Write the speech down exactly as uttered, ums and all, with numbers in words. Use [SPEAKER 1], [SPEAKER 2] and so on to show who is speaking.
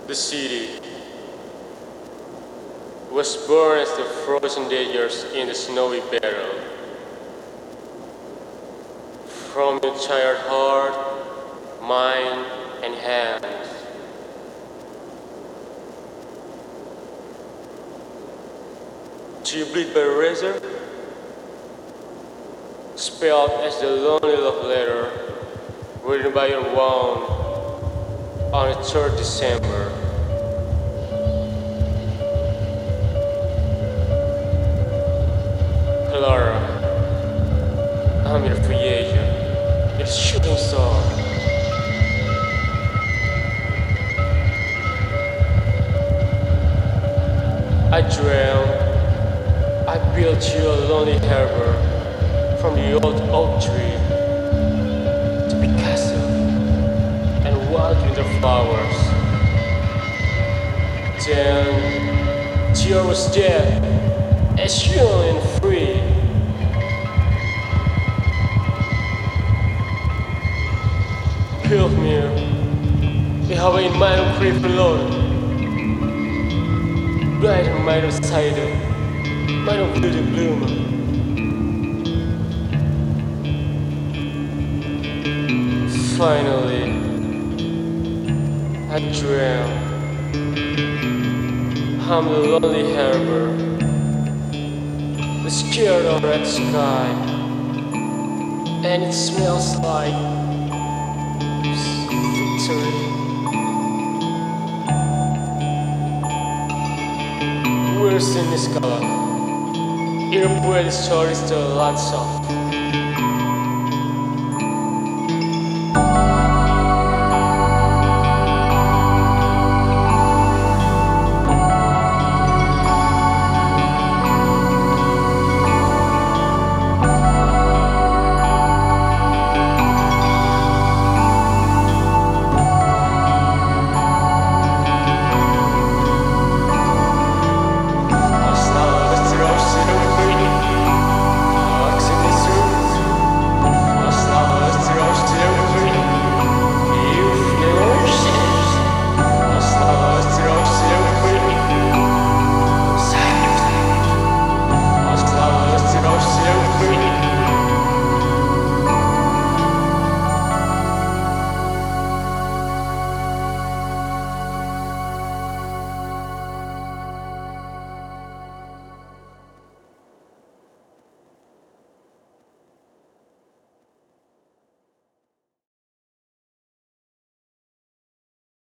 [SPEAKER 1] The city was born as the frozen dangers in the snowy battle. From your tired heart, mind, and hands, do you bleed by razor? Spelled as the lonely love letter written by your wound on the third December. Clara, I'm your free agent, your shooting star. I dreamt I built you a lonely harbor from the old oak tree to Picasso and wild winter flowers. Then Dior was dead, as young and free. Killed me, jag har varit med om krig förlorat. Blind and mind of sight, mind of beauty bloom. Finally, I dream I'm the lonely harbor, the scared of red sky, and it smells like victory. Where's in this color? Irreparable stories to the lands of